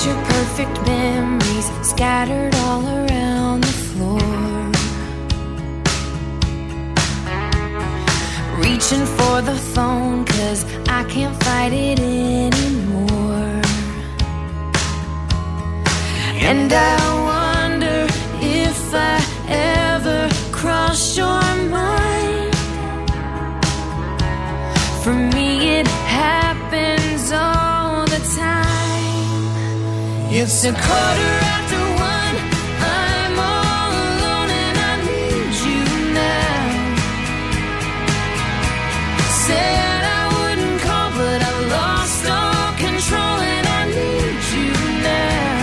picture perfect memories scattered all around the floor. Reaching for the phone 'cause I can't fight it anymore. And I wonder if I ever crossed your mind. For me it happens all the time. It's a 1:15. I'm all alone and I need you now. Said I wouldn't call but I've lost all control and I need you now.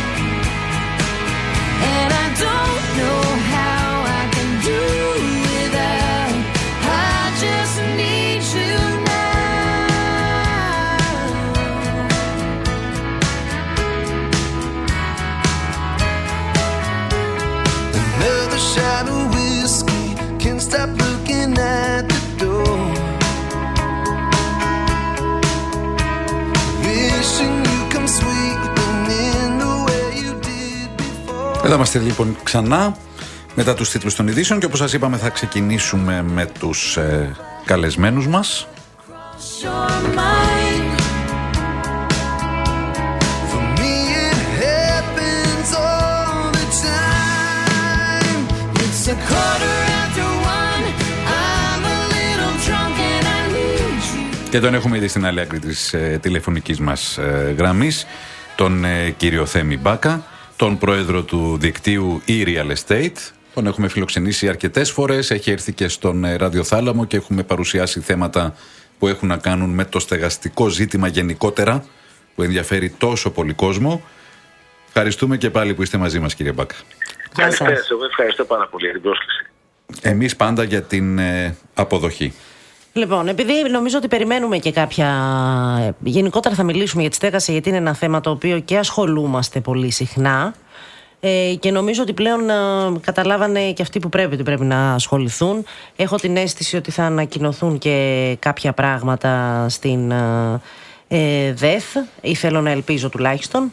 And I don't know how I can do without. I just need you now. Another shot of whiskey, can't stop looking at the door. Wishing you come sweeping in the way you did before. Εδώ είμαστε λοιπόν ξανά μετά τους τίτλους των ειδήσεων και όπως σας είπαμε θα ξεκινήσουμε με τους καλεσμένους μας. Your mind. For me it happens all the time. It's a 1:15. I'm a little drunk and I need you. Και τον έχουμε ήδη στην άλλη άκρη της τηλεφωνικής μας γραμμής, τον κύριο Θέμη Μπάκα, τον πρόεδρο του δικτύου e-Real Estate. Τον έχουμε φιλοξενήσει αρκετές φορές, έχει έρθει και στον ραδιοθάλαμο και έχουμε παρουσιάσει θέματα που έχουν να κάνουν με το στεγαστικό ζήτημα γενικότερα, που ενδιαφέρει τόσο πολύ κόσμο. Ευχαριστούμε και πάλι που είστε μαζί μας, κύριε Μπάκα. Καλησπέρα, εγώ ευχαριστώ πάρα πολύ για την πρόσκληση. Εμείς πάντα για την αποδοχή. Λοιπόν, επειδή νομίζω ότι περιμένουμε και κάποια. Γενικότερα θα μιλήσουμε για τη στέγαση, γιατί είναι ένα θέμα το οποίο και ασχολούμαστε πολύ συχνά. Και νομίζω ότι πλέον καταλάβανε και αυτοί που πρέπει να ασχοληθούν. Έχω την αίσθηση ότι θα ανακοινωθούν και κάποια πράγματα στην ΔΕΘ, ή θέλω να ελπίζω τουλάχιστον,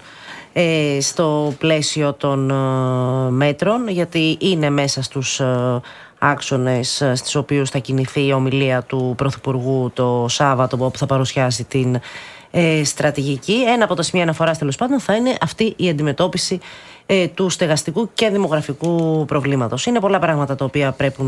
στο πλαίσιο των μέτρων, γιατί είναι μέσα στους άξονες στις οποίους θα κινηθεί η ομιλία του Πρωθυπουργού το Σάββατο, όπου θα παρουσιάσει την στρατηγική. Ένα από τα σημεία αναφοράς τέλος πάντων θα είναι αυτή η αντιμετώπιση του στεγαστικού και δημογραφικού προβλήματος. Είναι πολλά πράγματα τα οποία πρέπει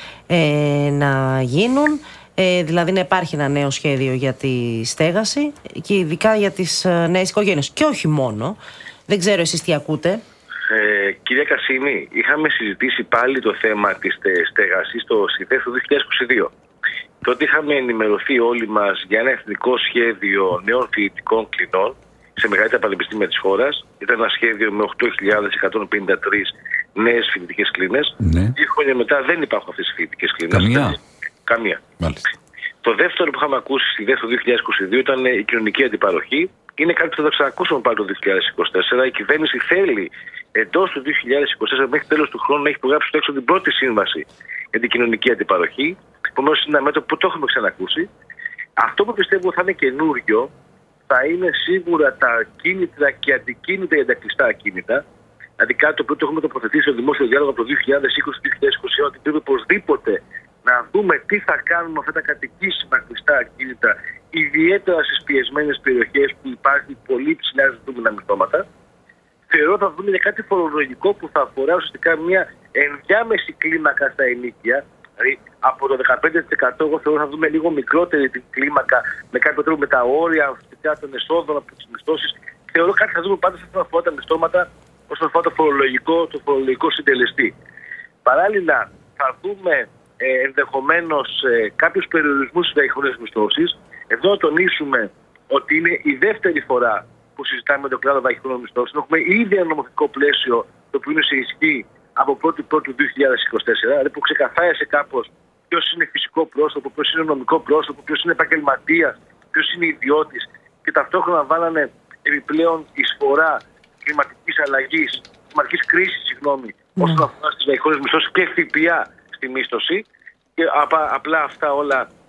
να γίνουν, δηλαδή να υπάρχει ένα νέο σχέδιο για τη στέγαση και ειδικά για τις νέες οικογένειες και όχι μόνο. Δεν ξέρω εσείς τι ακούτε. Κυρία Κασίμη, είχαμε συζητήσει πάλι το θέμα της στέγασης στο ΣΥΔΕΘ του 2022. Τότε είχαμε ενημερωθεί όλοι μας για ένα εθνικό σχέδιο νέων φοιτητικών κλινών σε μεγαλύτερα πανεπιστήμια της χώρας. Ήταν ένα σχέδιο με 8.153 νέες φοιτητικές κλίνες. Ναι. 2 χρόνια μετά δεν υπάρχουν αυτές οι φοιτητικές κλίνες. Καμία. Μάλιστα. Το δεύτερο που είχαμε ακούσει στη ΔΕΘ το 2022 ήταν η κοινωνική αντιπαροχή. Είναι κάτι που θα το ξανακούσουμε πάλι το 2024. Η κυβέρνηση θέλει εντός του 2024 μέχρι τέλος του χρόνου να έχει υπογράψει στο έξω την πρώτη σύμβαση για την κοινωνική αντιπαροχή. Επομένως είναι ένα μέτωπο που το έχουμε ξανακούσει. Αυτό που πιστεύω θα είναι καινούριο θα είναι σίγουρα τα κίνητρα και αντικίνητρα για τα κλειστά ακίνητα. Δηλαδή κάτι το οποίο το έχουμε τοποθετήσει στο δημόσιο διάλογο από το 2020-2021, ότι πρέπει οπωσδήποτε να δούμε τι θα κάνουμε με αυτά τα κατοικήσιμα κλειστά ακίνητα, ιδιαίτερα στις πιεσμένες περιοχές που υπάρχει πολύ ψηλά ζητούμενα μισθώματα. Θεωρώ θα δούμε για κάτι φορολογικό που θα αφορά ουσιαστικά μια ενδιάμεση κλίμακα στα ενοίκια. Δηλαδή από το 15% εγώ θεωρώ θα δούμε λίγο μικρότερη την κλίμακα με κάποιο τρόπο με τα όρια ουσιαστικά των εσόδων από τις μισθώσεις. Θεωρώ κάτι θα δούμε πάντα σε αυτό αφορά τα μισθώματα όσον αφορά το φορολογικό συντελεστή. Παράλληλα θα δούμε ενδεχομένως κάποιους περιορισμούς στις διαχειρές μισθώσεις. Εδώ να τονίσουμε ότι είναι η δεύτερη φορά που συζητάμε με το κλάδο διαχειρών μισθώσεων. Έχουμε ήδη ένα νομοθετικό πλαίσιο το οποίο είναι σε ισχύ από 1η του 2024, δηλαδή που ξεκαθάρισε κάπως ποιος είναι φυσικό πρόσωπο, ποιος είναι νομικό πρόσωπο, ποιος είναι επαγγελματίας, ποιος είναι ιδιώτης, και ταυτόχρονα βάλανε επιπλέον εισφορά κλιματικής αλλαγής, κλιματικής κρίσης, όσον αφορά στις διαχειρές μισθώσεις και ΦΠΑ στη μίσθωση. Και απλά αυτά όλα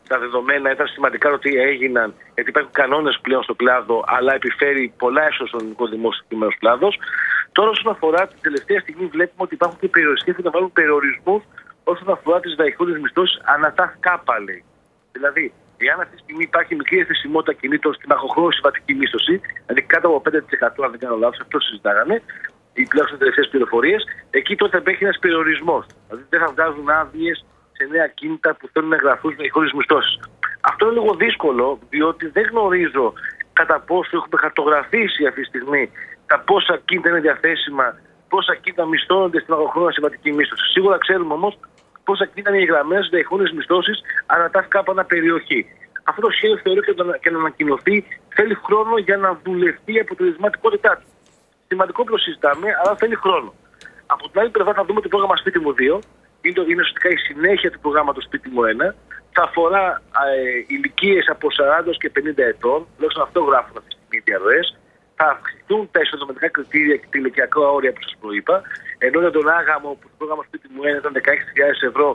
τα δεδομένα, ήταν σημαντικά ότι έγιναν, γιατί υπάρχουν κανόνες πλέον στο κλάδο, αλλά επιφέρει πολλά έσοδα στον ελληνικό δημόσιο συγκεκριμένος κλάδος. Τώρα, όσον αφορά την τελευταία στιγμή, βλέπουμε ότι υπάρχουν και περιοριστές που θα βάλουν περιορισμούς όσον αφορά τις διαχείριες μισθώσεις ανά τα ΚΑΠΑ, λέει. Δηλαδή, εάν αυτή τη στιγμή υπάρχει μικρή εθνισμότητα κινήτων στην μακροχρόνια συμβατική μίσθωση, δηλαδή κάτω από 5%, αν δεν κάνω λάθος, αυτό συζητάγανε, ή τουλάχιστον τελευταίες πληροφορίες, εκεί τότε θα υπάρχει ένας περιορισμός. Δηλαδή, δεν θα βγάζουν άδειες σε νέα κίνητα που θέλουν να εγγραφούν με χωρίς μισθώσεις. Αυτό είναι λίγο δύσκολο, διότι δεν γνωρίζω κατά πόσο έχουμε χαρτογραφήσει αυτή τη στιγμή τα πόσα κίνητα είναι διαθέσιμα, πόσα κίνητα μισθώνονται στην μακροχρόνια συμβατική μίσθωση. Σίγουρα ξέρουμε όμως πόσα κίνητα είναι εγγραμμένες στις διαχείριες μισθώσεις ανά τα κάπου ανά περιοχή. Αυτό το σχέδιο θεωρώ και να ανακοινωθεί θέλει χρόνο για να δουλευτεί η αποτελεσματικότητά του. Σημαντικό που το συζητάμε, αλλά θέλει χρόνο. Από την άλλη πλευρά θα δούμε το πρόγραμμα Σπίτι μου 2. Είναι ουσιαστικά η συνέχεια του προγράμματος Σπίτι μου 1. Θα αφορά ηλικίες από 40 και 50 ετών. Τουλάχιστον αυτό γράφουν αυτή τη στιγμή οι διαρροές. Θα αυξηθούν τα εισοδηματικά κριτήρια και τα ηλικιακά όρια που σας προείπα. Ενώ για τον άγαμο που το πρόγραμμα Σπίτι μου 1 ήταν 16.000 ευρώ,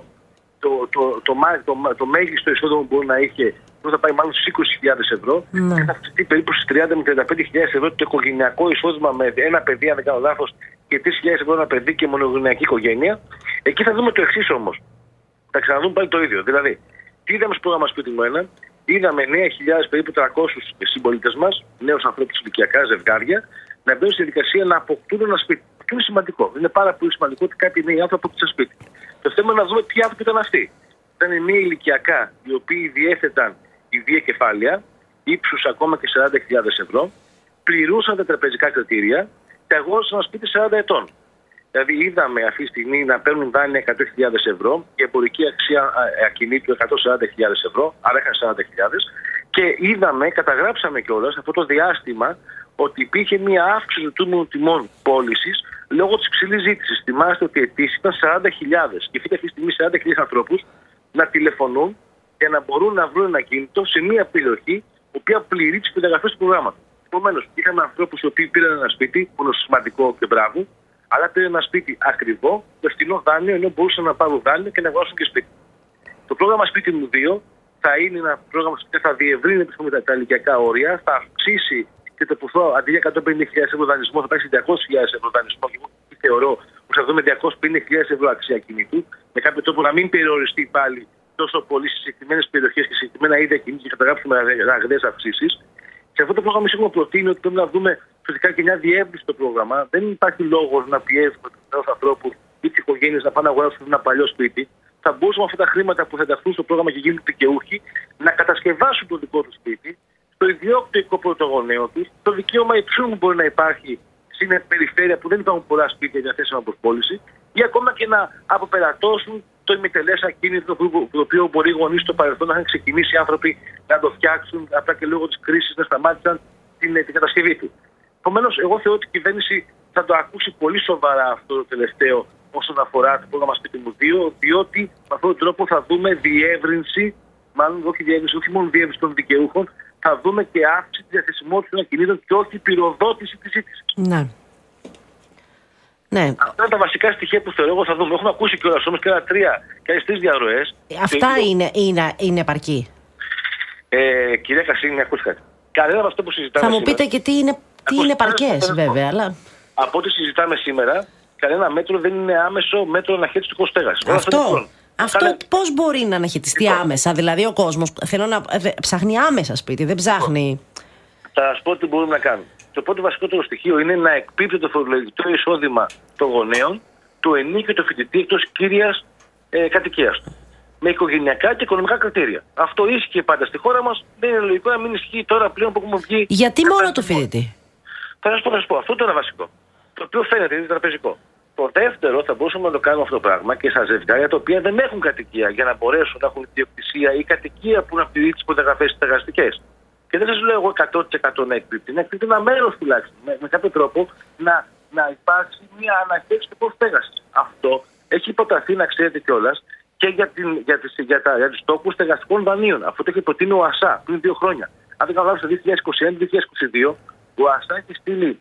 το μέγιστο εισόδημα που μπορεί να είχε θα πάει μάλλον στις 20.000 ευρώ και θα αυξηθεί περίπου στις 30 με 35.000 ευρώ το οικογενειακό εισόδημα με ένα παιδί, αν δεν κάνω λάθος, και 3.000 ευρώ ένα παιδί και μονογενειακή οικογένεια. Εκεί θα δούμε το εξής όμως. Θα ξαναδούμε πάλι το ίδιο. Δηλαδή, τι είδαμε στο πρόγραμμα Σπίτι μου 1, είδαμε 9.000 περίπου 300 συμπολίτες μας, νέους ανθρώπους ηλικιακά, ζευγάρια, να μπαίνουν στη διαδικασία να αποκτούν ένα σπίτι. Αυτό είναι σημαντικό. Είναι πάρα πολύ σημαντικό ότι κάποιοι νέοι άνθρωποι αποκτήσαν σπίτι. Το θέμα είναι να δούμε τι άνθρωποι ήταν αυτοί. Ήταν οι νέοι ηλικιακά, οι οποίοι διέθεταν ιδία κεφάλαια, ύψους ακόμα και 40.000 ευρώ, πληρούσαν τα τραπεζικά κριτήρια και αγόρασαν ένα σπίτι 40 ετών. Δηλαδή, είδαμε αυτή τη στιγμή να παίρνουν δάνεια 100.000 ευρώ και εμπορική αξία ακινήτου 140.000 ευρώ, άρα είχαν 40.000, και είδαμε, καταγράψαμε κιόλας αυτό το διάστημα ότι υπήρχε μια αύξηση του τιμών πώλησης λόγω της υψηλής ζήτησης. Θυμάστε ότι οι αιτήσεις ήταν 40.000 και φύγει αυτή τη στιγμή 40.000 ανθρώπους να τηλεφωνούν για να μπορούν να βρουν ένα κίνητο σε μια περιοχή η οποία πληρεί τις προδιαγραφές του προγράμματος. Επομένως, είχαμε ανθρώπους οι οποίοι πήραν ένα σπίτι, που είναι σημαντικό και μπράβο, αλλά πήραν ένα σπίτι ακριβό, με φθηνό δάνειο, ενώ μπορούσαν να πάρουν δάνειο και να αγοράσουν και σπίτι. Το πρόγραμμα Σπίτι μου 2 θα είναι ένα πρόγραμμα που θα διευρύνει τα ηλικιακά όρια, θα αυξήσει και το ποσό αντί για 150.000 ευρώ δανεισμό θα πάει σε 200.000 ευρώ δανεισμό. Και εγώ θεωρώ ότι θα δούμε 250.000 ευρώ αξία κινητού, με κάποιο τρόπο να μην περιοριστεί πάλι τόσο πολύ σε συγκεκριμένες περιοχές και σε συγκεκριμένα είδη κινήτου και καταγράψουμε ραγδαίες αυξήσεις. Σε αυτό το πρόγραμμα εμείς έχουμε προτείνει ότι πρέπει να δούμε φυσικά και μια διεύρυνση στο πρόγραμμα. Δεν υπάρχει λόγος να πιέζουμε τους νέους ανθρώπους ή τις οικογένειες να πάνε να αγοράσουν ένα παλιό σπίτι. Θα μπορούσαμε αυτά τα χρήματα που θα ενταχθούν στο πρόγραμμα και γίνουν δικαιούχοι να κατασκευάσουν το δικό του σπίτι, στο ιδιόκτητο πρωτογονέο του, το δικαίωμα υψηλού που μπορεί να υπάρχει στην περιφέρεια που δεν υπάρχουν πολλά σπίτια διαθέσιμα προς πώληση, ή ακόμα και να αποπερατώσουν το ημιτελές ακίνητο το οποίο μπορεί οι γονείς στο παρελθόν να είχαν ξεκινήσει οι άνθρωποι να το φτιάξουν, απλά και λόγω της κρίσης να σταμάτησαν την κατασκευή του. Επομένως, εγώ θεωρώ ότι η κυβέρνηση θα το ακούσει πολύ σοβαρά αυτό το τελευταίο όσον αφορά το πρόγραμμα Σπίτι μου 2, διότι με αυτόν τον τρόπο θα δούμε διεύρυνση, μάλλον όχι μόνο διεύρυνση των δικαιούχων, θα δούμε και αύξηση της διαθεσιμότητας των ακινήτων και όχι πυροδότηση της ζήτησης. Ναι. Ναι. Αυτά είναι τα βασικά στοιχεία που θεωρώ εγώ θα δούμε. Έχουμε ακούσει κιόλας όμως και άλλες τρεις διαρροές. Αυτά είναι επαρκή. Κυρία Κασίνη, ακούστε κάτι. Κανένα από αυτό που συζητάμε. Θα μου πείτε και τι είναι επαρκές, βέβαια. Αλλά... Από ό,τι συζητάμε σήμερα, κανένα μέτρο δεν είναι άμεσο μέτρο αναχέτησης του κοστέγας. Αυτό πώς μπορεί να αναχαιτιστεί άμεσα? Δηλαδή ο κόσμος ψάχνει άμεσα σπίτι, δεν ψάχνει. Θα σας πω τι μπορούμε να κάνουμε. Το πρώτο βασικότερο στοιχείο είναι να εκπίπτει το φορολογικό εισόδημα των γονέων του ενίκιου του φοιτητή εκτός κύριας κατοικίας του. Με οικογενειακά και οικονομικά κριτήρια. Αυτό ίσχυε πάντα στη χώρα μας. Δεν είναι λογικό να μην ισχύει τώρα πλέον που έχουμε βγει. Γιατί μόνο το φοιτητή? Θα σας πω. Αυτό είναι βασικό. Το οποίο φαίνεται είναι τραπεζικό. Το δεύτερο, θα μπορούσαμε να το κάνουμε αυτό το πράγμα και στα ζευγάρια τα οποία δεν έχουν κατοικία για να μπορέσουν να έχουν ιδιοκτησία ή κατοικία που να πληρεί τις προδιαγραφές στεγαστικές. Και δεν σας λέω εγώ 100% να εκπίπτει. Να εκπίπτει ένα μέρος τουλάχιστον. Με κάποιο τρόπο να υπάρξει μια αναχέτηση του στέγασης. Αυτό έχει υποταθεί, να ξέρετε κιόλας, και για τους στόχους στεγαστικών δανείων. Αυτό το έχει προτείνει ο ΑΣΑ πριν 2 χρόνια. Αν δεν καταλάβω, το 2021-2022, ο ΑΣΑ έχει στείλει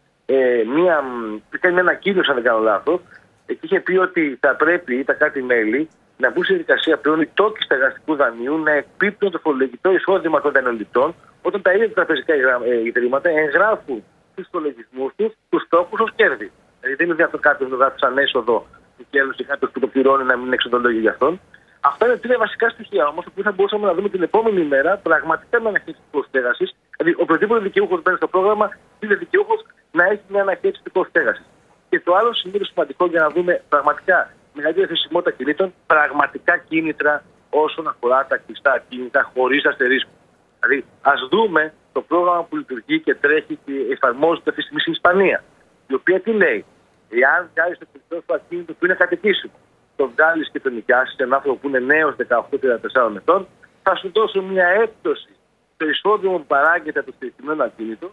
μια ανακοίνωση, αν δεν κάνω λάθος, και είχε πει ότι θα πρέπει τα κράτη-μέλη να μπουν στη διαδικασία πλέον οι τόκοι στεγαστικού δανείου να εκπίπτουν το φορολογικό εισόδημα των δανειοληπτών, όταν τα ίδια τα τραπεζικά ιδρύματα εγγράφουν στους υπολογισμούς τους τους τόκους ως κέρδη. Δηλαδή δεν είναι δυνατόν κάποιος να γράφει σαν έσοδο του κέρδους και κάποιος που το πληρώνει να μην είναι εξοδολόγιο γι' αυτόν. Αυτά είναι τρία βασικά στοιχεία όμως που θα μπορούσαμε να δούμε την επόμενη μέρα πραγματικά με αναχέτηση του κόστου στέγασης. Δηλαδή, οποιοδήποτε δικαιούχος μπαίνει στο πρόγραμμα είναι δικαιούχος να έχει μια αναχέτηση του κόστου στέγασης. Και το άλλο σημείο σημαντικό για να δούμε πραγματικά μεγαλύτερη θεσιμότητα κινήτων, πραγματικά κίνητρα όσον αφορά τα κλειστά κίνητα χωρίς αστερίσκου. Δηλαδή, ας δούμε το πρόγραμμα που λειτουργεί και τρέχει και εφαρμόζεται αυτή τη στιγμή στην Ισπανία. Η οποία τι λέει, εάν βγάλει το κλειστό σου ακίνητο που είναι κατοικήσιμο, το βγάλει και το νοικιάσει σε έναν άνθρωπο που είναι νέος 18-34 ετών, θα σου δώσω μια έπτωση στο εισόδημα που παράγεται από το συγκεκριμένο ακίνητο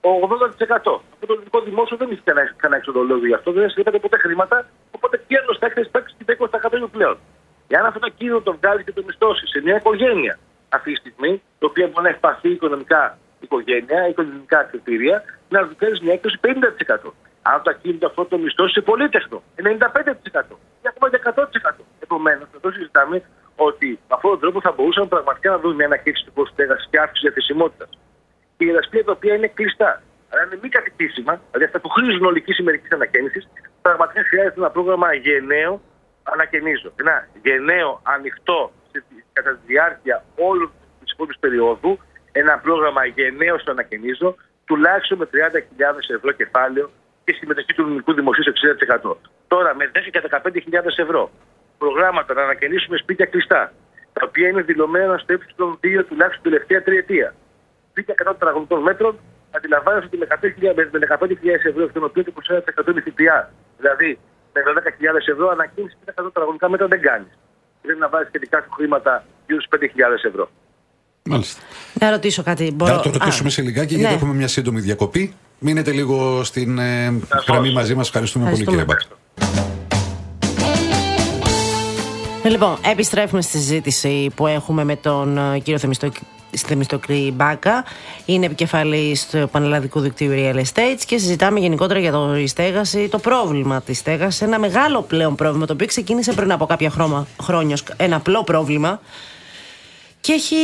80%. Αυτό το ελληνικό δημόσιο δεν έχει κανένα εξοδολόγιο γι' αυτό, δεν έστειλε ποτέ χρήματα, οπότε κέρδος θα έχει υπάρξει και 20% πλέον. Εάν αυτό το ακίνητο το βγάλει και το μισθώσει σε μια οικογένεια αυτή τη στιγμή, το οποίο μπορεί να έχει παθεί οικονομικά οικογένεια, οικονομικά κριτήρια, να του κάνει μια έκπτωση 50%. Αν το ακίνητο αυτό το μισθώσει σε πολύτεχνο, 95% ή ακόμα 100%. Επομένως, εδώ συζητάμε ότι με αυτόν τον τρόπο θα μπορούσαμε πραγματικά να δούμε μια αναχέτηση του κόστου στέγασης και αύξηση διαθεσιμότητας. Και η δασπία τα οποία είναι κλειστά, αλλά είναι μη κατοικήσιμα, δηλαδή αυτά που χρήζουν ολικής ημερικής ανακαίνησης, πραγματικά χρειάζεται ένα πρόγραμμα γενναίο, ανακαινίζω. Ένα γενναίο, ανοιχτό κατά τη διάρκεια όλη τη υπόλοιπη περίοδου, ένα πρόγραμμα γενναίο στο ανακαινίζω, τουλάχιστον με 30.000 ευρώ κεφάλαιο και συμμετοχή του ελληνικού δημοσίου σε 60%. Τώρα με 10 και 15.000 ευρώ προγράμματα να ανακαινήσουμε σπίτια κλειστά, τα οποία είναι δηλωμένα στο ύψος των 2 τουλάχιστον τελευταία τριετία. Σπίτια 100 τετραγωνικών μέτρων, αντιλαμβάνεστε ότι με 15.000 ευρώ, εκ των οποίων το 21% είναι ΦΠΑ. Δηλαδή με 12.000 ευρώ ανακαίνιση σπίτια 100 τετραγωνικά μέτρα δεν κάνει. Πρέπει να βάζει σχετικά σου χρήματα γύρω στους 5.000 ευρώ. Μάλιστα. Να ρωτήσω κάτι. Να το ρωτήσουμε σε λιγάκι, γιατί έχουμε μια σύντομη διακοπή. Μείνετε λίγο στην γραμμή μαζί μας. Ευχαριστούμε πολύ, κύριε Μπάκα. Λοιπόν, επιστρέφουμε στη συζήτηση που έχουμε με τον κύριο Θεμιστοκλή Μπάκα. Είναι επικεφαλής του Πανελλαδικού Δικτύου Real Estate και συζητάμε γενικότερα για τη στέγαση, το πρόβλημα της στέγασης. Ένα μεγάλο πλέον πρόβλημα, το οποίο ξεκίνησε πριν από κάποια χρόνια, ένα απλό πρόβλημα. Και έχει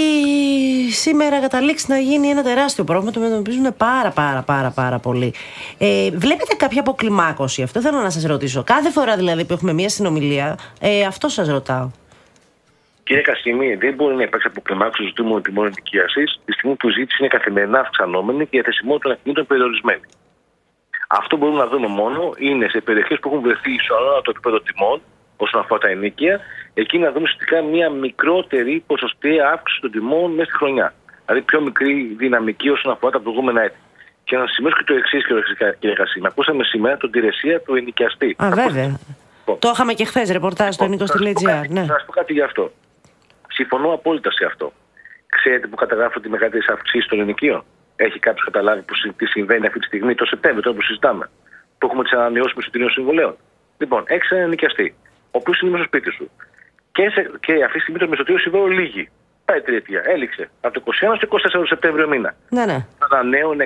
σήμερα καταλήξει να γίνει ένα τεράστιο πρόβλημα, το αντιμετωπίζουν πάρα πολύ. Βλέπετε κάποια αποκλιμάκωση? Αυτό θέλω να σας ρωτήσω. Κάθε φορά δηλαδή που έχουμε μια συνομιλία, αυτό σας ρωτάω. Κύριε Κασίμη, δεν μπορεί να υπάρξει αποκλιμάκωση του ζητούμενου τιμών ενοικίασης τη στιγμή που η ζήτηση είναι καθημερινά αυξανόμενη και η διαθεσιμότητα των ακινήτων περιορισμένη. Αυτό που μπορούμε να δούμε μόνο είναι σε περιοχές που έχουν βρεθεί ισορροπημένο το επίπεδο τιμών όσον αφορά τα ενοίκια, εκεί να δούμε ουσιαστικά μια μικρότερη ποσοστιαία αύξηση των τιμών μέσα στη χρονιά. Δηλαδή πιο μικρή δυναμική όσον αφορά τα προηγούμενα έτη. Και να σημειώσω και το εξής, κύριε Κασίμη. Ακούσαμε σήμερα την υπηρεσία του ενοικιαστή. Βέβαια. Το είχαμε και χθες ρεπορτάζ στο enikos.gr. Να σας πω κάτι γι' αυτό. Συμφωνώ απόλυτα σε αυτό. Ξέρετε που καταγράφονται οι μεγαλύτερες αυξήσεις των ενοικίων? Έχει κάποιος καταλάβει τι συμβαίνει αυτή τη στιγμή, το Σεπτέμβριο, τώρα που συζητάμε? Που έχουμε τις ανανεώσεις μισθωτήριων συμβολέων. Λοιπόν, έχεις έναν ενοικιαστή, ο οποίος είναι μέσα στο σπίτι σου. Και αυτή τη στιγμή το μισθωτήριο συμβόλαιο λύγει. Πάει τριετία. Έληξε. Από το 21 στο 24 Σεπτέμβριο μήνα. Ναι. Θα ανανέωνε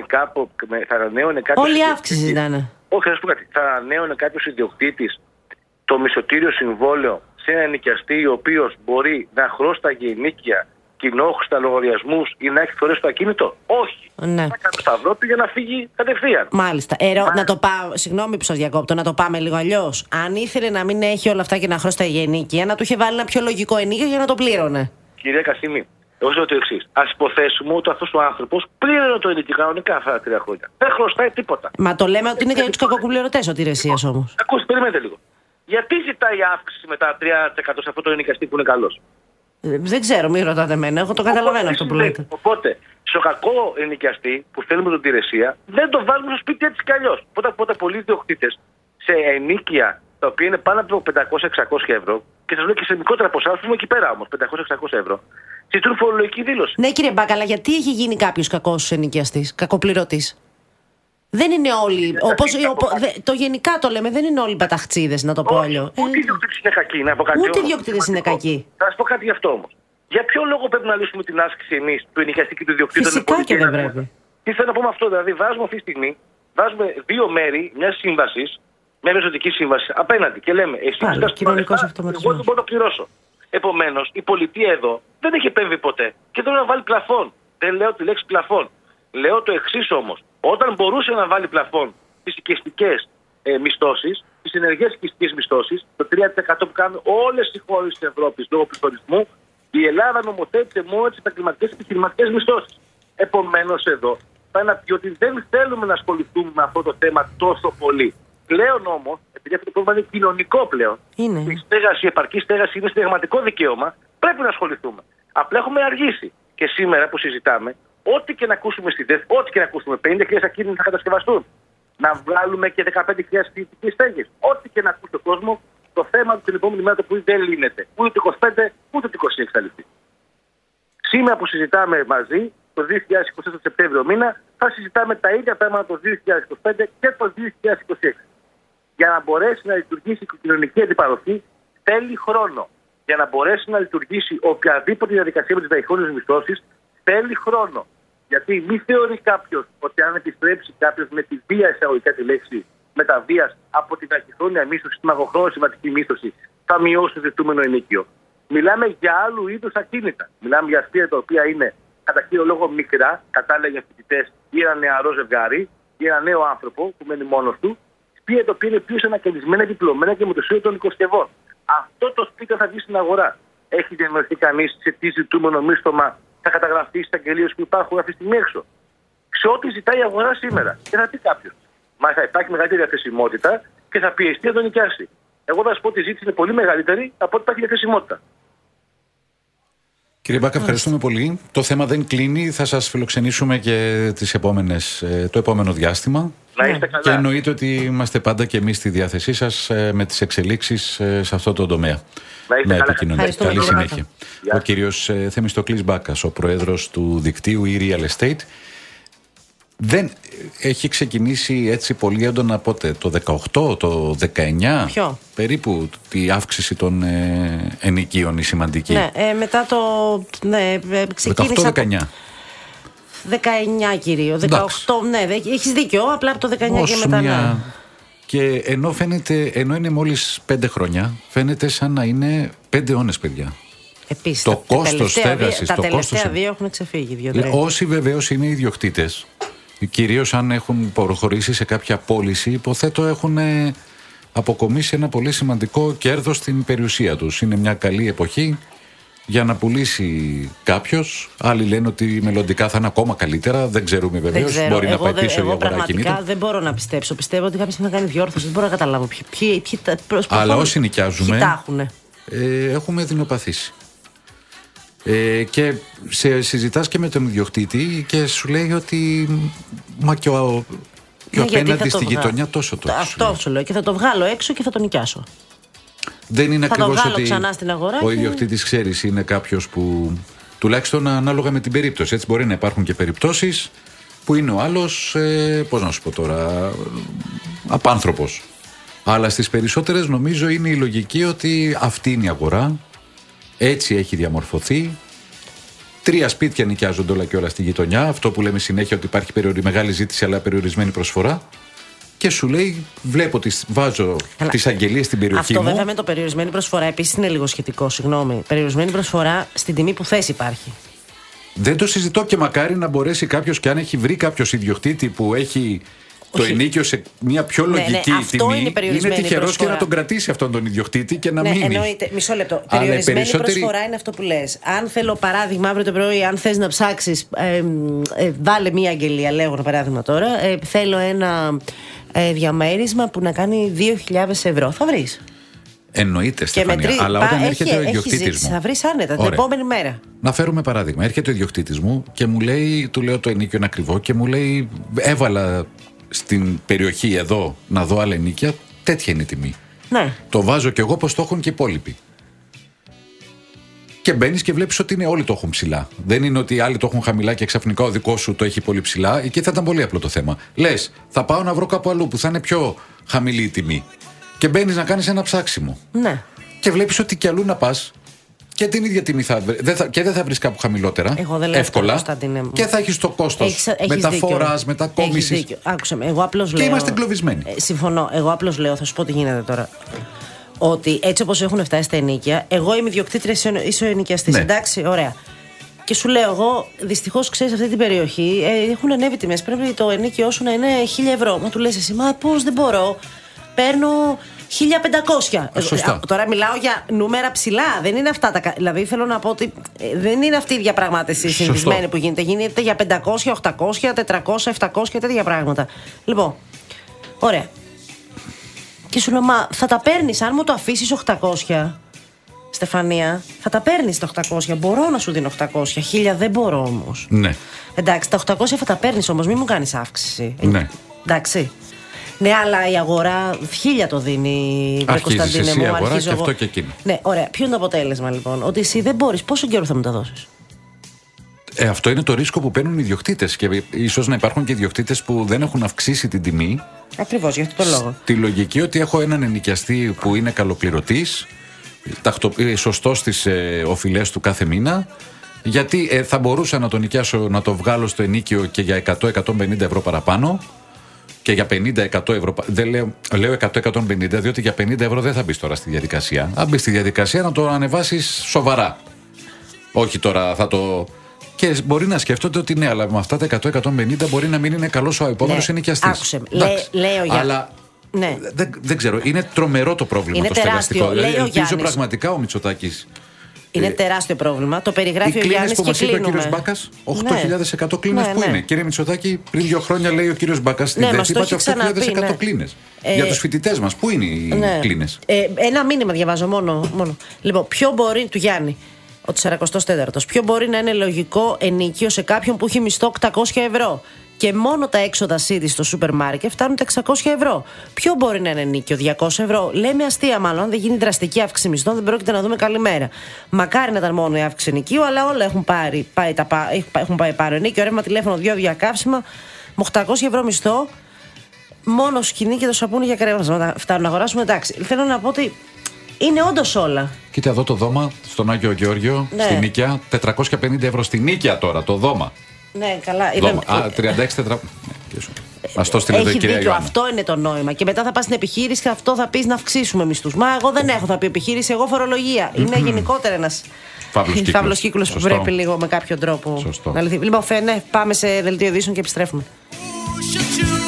κάποιος. Όλη η αύξηση ήταν. Όχι, θα σου πω κάτι. Θα ανανέωνε κάποιος ιδιοκτήτης το μισθωτήριο συμβόλαιο σε έναν ενοικιαστή, ο οποίος μπορεί να χρόσταγε ενοίκια, κοινόχρηστα λογαριασμούς ή να έχει φορές το ακίνητο? Όχι. Ναι. Θα κάνει το σταυρό του για να φύγει κατευθείαν. Μάλιστα. Να το πάω, συγγνώμη που σας διακόπτω, να το πάμε λίγο αλλιώς. Αν ήθελε να μην έχει όλα αυτά και να χρόσταγε ενοίκια, να του είχε βάλει ένα πιο λογικό ενοίκιο για να το πλήρωνε. Κυρία Κασίμη, εγώ λέω το εξής. Ας υποθέσουμε ότι αυτός ο άνθρωπος πλήρωνε το ενοίκιο κανονικά αυτά τα 3 χρόνια. Δεν χρωστάει τίποτα. Μα το λέμε ότι είναι για τους κακοπληρωτές ο Τηρεσίας όμως. Ακούστε, περιμένετε λίγο. Γιατί ζητάει αύξηση με τα 3% σε αυτό το ενοικιαστή που είναι καλός? Δεν ξέρω, μην ρωτάτε εμένα. Εγώ το καταλαβαίνω αυτό που λέτε. Οπότε, στο κακό ενοικιαστή που θέλουμε τον Τηρεσία, δεν το βάλουμε στο σπίτι έτσι κι αλλιώς. Οπότε πολλοί ιδιοκτήτες σε ενοίκια τα οποία είναι πάνω από 500-600 ευρώ, και σας λέω και σε μικρότερα ποσά, ας πούμε εκεί πέρα όμως, 500-600 ευρώ, ζητούν φορολογική δήλωση. Ναι, κύριε Μπάκα, αλλά γιατί έχει γίνει κάποιος κακός ενοικιαστής, κακοπληρωτής? Δεν είναι όλοι. Το γενικά το λέμε, δεν είναι όλοι παταχτσίδες, να το πω αλλιώς. Ούτε οι ιδιοκτήτες είναι κακοί, να πω κάτι. Ούτε οι ιδιοκτήτες είναι κακοί. Θα σας πω κάτι γι' αυτό όμως. Για ποιο λόγο πρέπει να λύσουμε την άσκηση εμείς του ενοικιαστή και του ιδιοκτήτη? Φυσικά και δεν πρέπει. Τι θέλω να πω με αυτό? Δηλαδή, βάζουμε αυτή τη στιγμή δύο μέρη μιας σύμβασης, μια μεσοτική σύμβαση απέναντι και λέμε: εσύ κοινωνικός αυτοματισμός. Εγώ δεν μπορώ να το πληρώσω. Επομένως, η πολιτεία εδώ δεν έχει επέμβει ποτέ. Και τώρα να βάλει πλαφόν. Δεν λέω τη λέξη πλαφόν. Λέω το εξής όμως. Όταν μπορούσε να βάλει πλαφόν τις οικιστικές μισθώσεις, τις ενεργές οικιστικές μισθώσεις, το 3% που κάνουν όλες οι χώρες της Ευρώπης λόγω πληθωρισμού, η Ελλάδα νομοθέτησε μόνο τις επαγγελματικές και επιχειρηματικές μισθώσεις. Επομένως, εδώ πάει να πει ότι δεν θέλουμε να ασχοληθούμε με αυτό το θέμα τόσο πολύ. Πλέον όμως, επειδή αυτό το πρόβλημα είναι κοινωνικό πλέον, η στέγαση, η επαρκή στέγαση είναι συνταγματικό δικαίωμα, πρέπει να ασχοληθούμε. Απλά έχουμε αργήσει. Και σήμερα που συζητάμε, ό,τι και να ακούσουμε στη ΔΕΘ, ό,τι και να ακούσουμε, 50.000 ακίνητα θα κατασκευαστούν. Να βγάλουμε και 15.000 φοιτητικές στέγες. Ό,τι και να ακούσει ο κόσμο, το θέμα του την επόμενη μέρα το που δεν λύνεται. Ούτε το 25, ούτε το 26 θα λυθεί. Σήμερα που συζητάμε μαζί, το 2024 Σεπτέμβριο μήνα, θα συζητάμε τα ίδια θέματα το 2025 και το 2026. Για να μπορέσει να λειτουργήσει η κοινωνική αντιπαροχή, θέλει χρόνο. Για να μπορέσει να λειτουργήσει οποιαδήποτε διαδικασία με τις διαχείρισης μισθώσεις, θέλει χρόνο. Γιατί μη θεωρεί κάποιος ότι αν επιστρέψει κάποιος με τη βία, εισαγωγικά τη λέξη, μεταβίας από την αρχιθόνια μίσθωση στην μακροχρόνια συμβατική μίσθωση, θα μειώσει το ζητούμενο ενίκιο. Μιλάμε για άλλου είδους ακίνητα. Μιλάμε για σπίτια τα οποία είναι κατά κύριο λόγο μικρά, κατάλληλα για φοιτητές ή ένα νεαρό ζευγάρι ή ένα νέο άνθρωπο που μένει μόνος του. Σπίτια τα οποία είναι πλήρως ανακαινισμένα, διπλωμένα και με το σύνολο των οικοσκευών. Αυτό το σπίτι θα βγει στην αγορά. Έχει διανοηθεί κανείς σε τι ζητούμενο μίσθωμα θα καταγραφεί στις αγγελίες που υπάρχουν αυτή τη στιγμή έξω. Σε ό,τι ζητάει η αγορά σήμερα. Και θα πει κάποιος. Μα θα υπάρχει μεγαλύτερη διαθεσιμότητα και θα πιεστεί να τον νοικιάσει. Εγώ θα σου πω ότι η ζήτηση είναι πολύ μεγαλύτερη από ό,τι υπάρχει διαθεσιμότητα. Κύριε Μπάκα, ευχαριστούμε πολύ. Το θέμα δεν κλείνει. Θα σας φιλοξενήσουμε και το επόμενο διάστημα. Να είστε καλά. Και εννοείται ότι είμαστε πάντα και εμείς στη διάθεσή σας με τις εξελίξεις σε αυτό το τομέα. Να επικοινωνία. Καλή συνέχεια. Ο κύριος Θεμιστοκλής Μπάκας, ο πρόεδρος του δικτύου e-Real Estate, δεν έχει ξεκινήσει έτσι πολύ έντονα πότε, το 18, το 19, Ποιο? περίπου η αύξηση των ενοικίων, η σημαντική. Ναι, μετά το. Ναι, ξεκίνησα. 18-19. 19 κύριο. 18, ναι, έχεις δίκιο. Απλά από το 19 και μετά. Ναι. Και ενώ είναι μόλις 5 χρόνια, φαίνεται σαν να είναι 5 αιώνες, παιδιά. Επίσης, το κόστος στέγασης. Τα τελευταία 2 έχουν ξεφύγει. Όσοι βεβαίως είναι ιδιοκτήτες, κυρίως αν έχουν προχωρήσει σε κάποια πώληση, υποθέτω έχουν αποκομίσει ένα πολύ σημαντικό κέρδος στην περιουσία τους. Είναι μια καλή εποχή για να πουλήσει κάποιος. Άλλοι λένε ότι μελλοντικά θα είναι ακόμα καλύτερα. Δεν ξέρουμε βεβαίως. Μπορεί να πάει πίσω η αγορά κινήτων. Δεν μπορώ να πιστέψω. Πιστεύω ότι κάποιος θα κάνει διόρθωση. Δεν μπορώ να καταλάβω ποιοι αλλά όσοι νοικιάζουμε, έχουμε δεινοπαθήσει. Και συζητάς και με τον ιδιοκτήτη και σου λέει ότι μα και απέναντι στη γειτονιά τόσο. Αυτό σου λέω. Και θα το βγάλω έξω και θα το νοικιάσω. Δεν είναι ακριβώς ότι ξανά στην αγορά ο ιδιοκτήτης, ξέρεις, είναι κάποιος που τουλάχιστον ανάλογα με την περίπτωση. Έτσι μπορεί να υπάρχουν και περιπτώσεις που είναι ο άλλος, πώς να σου πω τώρα, απάνθρωπος. Αλλά στις περισσότερες νομίζω είναι η λογική ότι αυτή είναι η αγορά. Έτσι έχει διαμορφωθεί. 3 σπίτια νοικιάζονται όλα και όλα στη γειτονιά. Αυτό που λέμε συνέχεια ότι υπάρχει μεγάλη ζήτηση αλλά περιορισμένη προσφορά. Και σου λέει, βάζω τις αγγελίες στην περιοχή αυτό μου. βέβαια με το περιορισμένη προσφορά επίσης είναι λίγο σχετικό. Συγγνώμη. Περιορισμένη προσφορά στην τιμή που θες υπάρχει. Δεν το συζητώ και μακάρι να μπορέσει κάποιος, και αν έχει βρει κάποιος ιδιοκτήτη που έχει το ενίκιο σε μια πιο λογική τιμή, είναι τυχερός και να τον κρατήσει αυτόν τον ιδιοκτήτη και να μείνει. Εννοείται. Μισό λεπτό. Περιορισμένη προσφορά είναι αυτό που λες. Αν θέλω παράδειγμα αύριο το πρωί, αν θες να ψάξεις, βάλε μια αγγελία, λέω ένα παράδειγμα τώρα. Θέλω ένα διαμέρισμα που να κάνει 2.000 ευρώ. Θα βρεις. Εννοείται, Στεφανία. Αλλά όταν έρχεται ο ιδιοκτήτης μου. Θα βρεις άνετα την επόμενη μέρα. Να φέρουμε παράδειγμα. Έρχεται ο ιδιοκτήτης μου και μου λέει, του λέω το ενίκιο είναι ακριβό και μου λέει, έβαλα στην περιοχή εδώ να δω άλλα ενίκια, τέτοια είναι η τιμή. Ναι. Το βάζω κι εγώ πως το έχουν και οι υπόλοιποι. Και μπαίνεις και βλέπεις ότι όλοι το έχουν ψηλά. Δεν είναι ότι οι άλλοι το έχουν χαμηλά και ξαφνικά ο δικός σου το έχει πολύ ψηλά. Εκεί θα ήταν πολύ απλό το θέμα. Λες, θα πάω να βρω κάπου αλλού που θα είναι πιο χαμηλή η τιμή. Και μπαίνεις να κάνεις ένα ψάξιμο. Ναι. Και βλέπεις ότι κι αλλού να πας και την ίδια τιμή και δεν θα βρεις κάπου χαμηλότερα. Εγώ δεν λέω εύκολα. Αυτό, και θα έχεις το κόστος μεταφοράς, μετακόμισης. Άκουσε με. Εγώ απλώς και λέω. είμαστε εγκλωβισμένοι. Συμφωνώ. Εγώ απλώς λέω, θα σου πω τι γίνεται τώρα. ότι έτσι όπως έχουν φτάσει στα ενοίκια, εγώ είμαι ιδιοκτήτρια, είσαι ο ενοικιαστής. Ναι. Εντάξει, ωραία. Και σου λέω εγώ, δυστυχώς ξέρεις, αυτή την περιοχή έχουν ανέβει τιμές. Πρέπει το ενοίκιό σου να είναι 1.000 ευρώ. Μα του λες εσύ, μα πώς δεν μπορώ. Παίρνω 1.500. Σωστά. Τώρα μιλάω για νούμερα ψηλά. Δεν είναι αυτά τα. Δηλαδή θέλω να πω ότι δεν είναι αυτή η διαπραγμάτευση συνηθισμένη που γίνεται. Γίνεται για 500, 800, 400, 700 και τέτοια πράγματα. Λοιπόν, ωραία. Και σου λέω, μα θα τα παίρνεις αν μου το αφήσεις 800. Στεφανία, θα τα παίρνεις τα 800. Μπορώ να σου δίνω 800. 1.000 δεν μπορώ όμως. Ναι. Εντάξει, τα 800 θα τα παίρνεις όμως, μην μου κάνεις αύξηση. Ναι. Εντάξει. Ναι, αλλά η αγορά 1.000 το δίνει. Αρχίζεις εσύ η αγορά και αυτό και εκείνο. Ναι, ωραία. Ποιο είναι το αποτέλεσμα λοιπόν? Ότι εσύ δεν μπορείς. Πόσο καιρό θα μου τα δώσεις? Αυτό είναι το ρίσκο που παίρνουν οι ιδιοκτήτες. Και ίσως να υπάρχουν και ιδιοκτήτες που δεν έχουν αυξήσει την τιμή. Ακριβώς, για αυτό το λόγο. Τη λογική ότι έχω έναν ενοικιαστή που είναι καλοπληρωτής, σωστός στις οφειλές του κάθε μήνα. Γιατί θα μπορούσα να το νοικιάσω, να το βγάλω στο ενίκιο και για 100-150 ευρώ παραπάνω. Και για 50-100 ευρώ. Δεν λέω 100-150, διότι για 50 ευρώ δεν θα μπει τώρα στη διαδικασία. Αν μπει στη διαδικασία να το ανεβάσεις σοβαρά. Όχι τώρα θα το. Και μπορεί να σκέφτονται ότι ναι, αλλά με αυτά τα 100-150 μπορεί να μην είναι καλός ο επόμενος ενοικιαστής. Άκουσε. Λέω για. Αλλά ναι. δεν ξέρω. Είναι τρομερό το πρόβλημα είναι το στεγαστικό. Ελπίζω πραγματικά ο Μητσοτάκης. Είναι τεράστιο πρόβλημα. Το περιγράφει ο Γιάννης που και μας είπε ο κλείνουμε. κύριος Μπάκας, 8.100 κλίνες που είναι. Κύριε Μητσοτάκη, πριν 2 χρόνια λέει ο κύριος Μπάκας στην ΔΕΘ, είπατε 8.100 κλίνες. Για τους φοιτητές μας, πού είναι οι κλίνες? Ένα μήνυμα διαβάζω μόνο. Λοιπόν, ποιο μπορεί, του Γιάννη, ο 44ος, ποιο μπορεί να είναι λογικό ενίκιο σε κάποιον που έχει μισθό 800 ευρώ? Και μόνο τα έξοδα σίδη στο σούπερ μάρκετ φτάνουν τα 600 ευρώ. Ποιο μπορεί να είναι ενίκιο? 200 ευρώ. Λέμε αστεία, μάλλον. Αν δεν γίνει δραστική αύξηση μισθών, δεν πρόκειται να δούμε καλημέρα. Μακάρι να ήταν μόνο η αύξηση ενοικίου, αλλά όλα έχουν πάει πάρω ενίκιο, ρεύμα, τηλέφωνο, 2 διακάψιμα. Με 800 ευρώ μισθό, μόνο σκηνή και το σαπούνι για κρέμα φτάνουν να αγοράσουμε. Εντάξει. Θέλω να πω ότι είναι όντως όλα. Κοίτα εδώ το δώμα στον Άγιο Γεώργιο, στην Νίκαια. 450 ευρώ στην Νίκαια τώρα, το δώμα. Ναι, καλά. 36 τετρα. Μας το στείλε εδώ η κυρία Ιωάννα. Αυτό είναι το νόημα. Και μετά θα πας στην επιχείρηση και αυτό θα πεις να αυξήσουμε μισθούς. Μα εγώ δεν έχω, θα πει επιχείρηση, εγώ φορολογία. Είναι γενικότερα ένας φαύλος κύκλος που πρέπει λίγο με κάποιο τρόπο να λυθεί. Λοιπόν, πάμε σε δελτίο ειδήσεων και επιστρέφουμε.